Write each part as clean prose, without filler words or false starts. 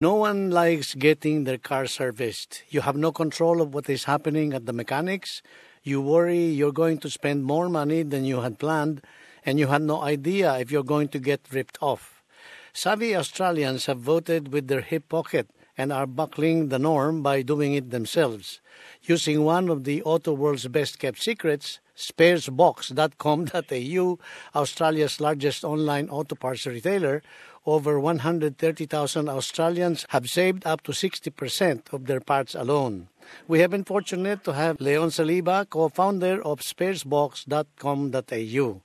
No one likes getting their car serviced. You have no control of what is happening at the mechanics. You worry you're going to spend more money than you had planned, and you had no idea if you're going to get ripped off. Savvy Australians have voted with their hip pocket and are buckling the norm by doing it themselves. Using one of the auto world's best-kept secrets, sparesbox.com.au, Australia's largest online auto parts retailer, over 130,000 Australians have saved up to 60% of their parts alone. We have been fortunate to have Leon Saliba, co-founder of sparesbox.com.au.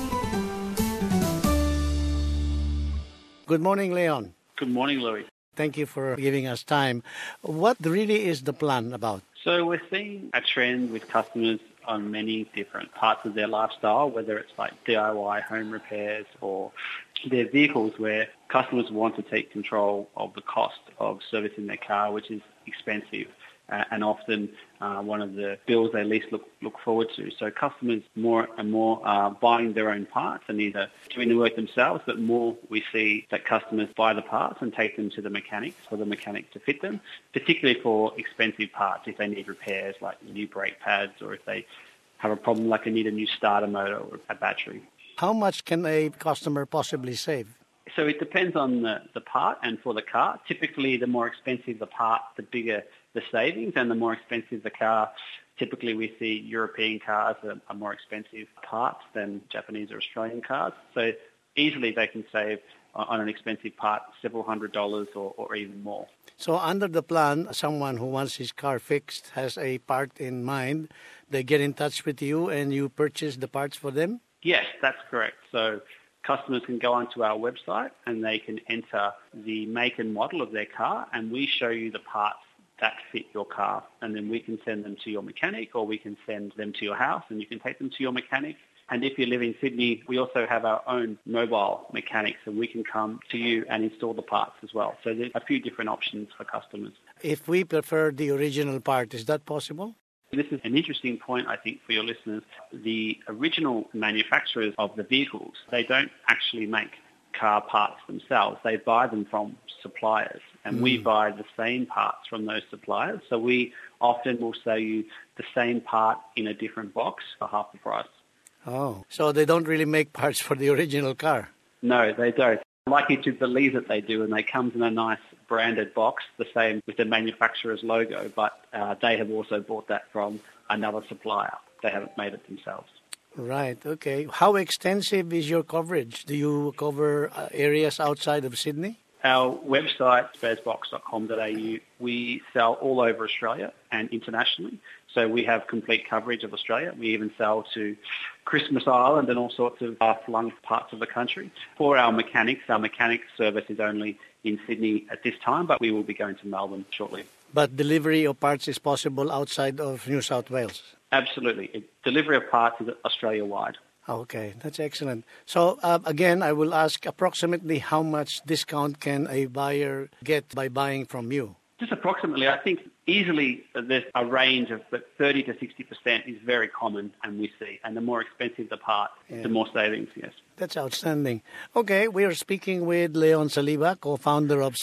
Good morning, Leon. Good morning, Louis. Thank you for giving us time. What really is the plan about? So we're seeing a trend with customers on many different parts of their lifestyle, whether it's like DIY home repairs or their vehicles, where customers want to take control of the cost of servicing their car, which is expensive and often one of the bills they least look forward to. So customers more and more are buying their own parts and either doing the work themselves, but more we see that customers buy the parts and take them to the mechanics for the mechanic to fit them, particularly for expensive parts if they need repairs like new brake pads or if they have a problem like they need a new starter motor or a battery. How much can a customer possibly save? So it depends on the part and for the car. Typically, the more expensive the part, the bigger the savings, and the more expensive the car. Typically, we see European cars are more expensive parts than Japanese or Australian cars. So easily they can save on an expensive part several $100s or even more. So under the plan, someone who wants his car fixed has a part in mind. They get in touch with you and you purchase the parts for them? Yes, that's correct. So customers can go onto our website and they can enter the make and model of their car, and we show you the parts that fit your car, and then we can send them to your mechanic or we can send them to your house and you can take them to your mechanic. And if you live in Sydney, we also have our own mobile mechanics and we can come to you and install the parts as well. So there's a few different options for customers. If we prefer the original part, is that possible? This is an interesting point, I think, for your listeners. The original manufacturers of the vehicles, they don't actually make car parts themselves. They buy them from suppliers, and we buy the same parts from those suppliers. So we often will sell you the same part in a different box for half the price. Oh, so they don't really make parts for the original car? No, they don't. I'd like you to believe that they do, and they come in a nice branded box, the same with the manufacturer's logo, but they have also bought that from another supplier. They haven't made it themselves. Right, okay. How extensive is your coverage? Do you cover areas outside of Sydney? Our website, sparesbox.com.au, we sell all over Australia and internationally. So we have complete coverage of Australia. We even sell to Christmas Island and all sorts of far-flung parts of the country. For our mechanic service is only in Sydney at this time, but we will be going to Melbourne shortly. But delivery of parts is possible outside of New South Wales? Absolutely. Delivery of parts is Australia-wide. Okay, that's excellent. So, again, I will ask approximately how much discount can a buyer get by buying from you? Just approximately, I think easily there's a range of 30 to 60% is very common, and we see. And the more expensive the part, the more savings, yes. That's outstanding. Okay, we are speaking with Leon Saliba, co-founder of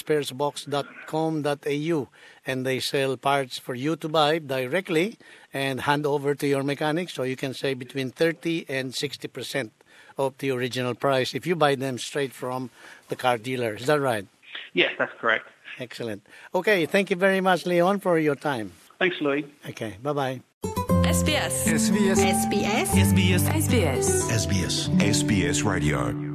sparesbox.com.au, and they sell parts for you to buy directly and hand over to your mechanic, so you can save between 30 and 60% of the original price if you buy them straight from the car dealer. Is that right? Yes, that's correct. Excellent. Okay, thank you very much, Leon, for your time. Thanks, Louis. Okay, bye-bye. SBS SBS SBS SBS SBS SBS SBS Radio.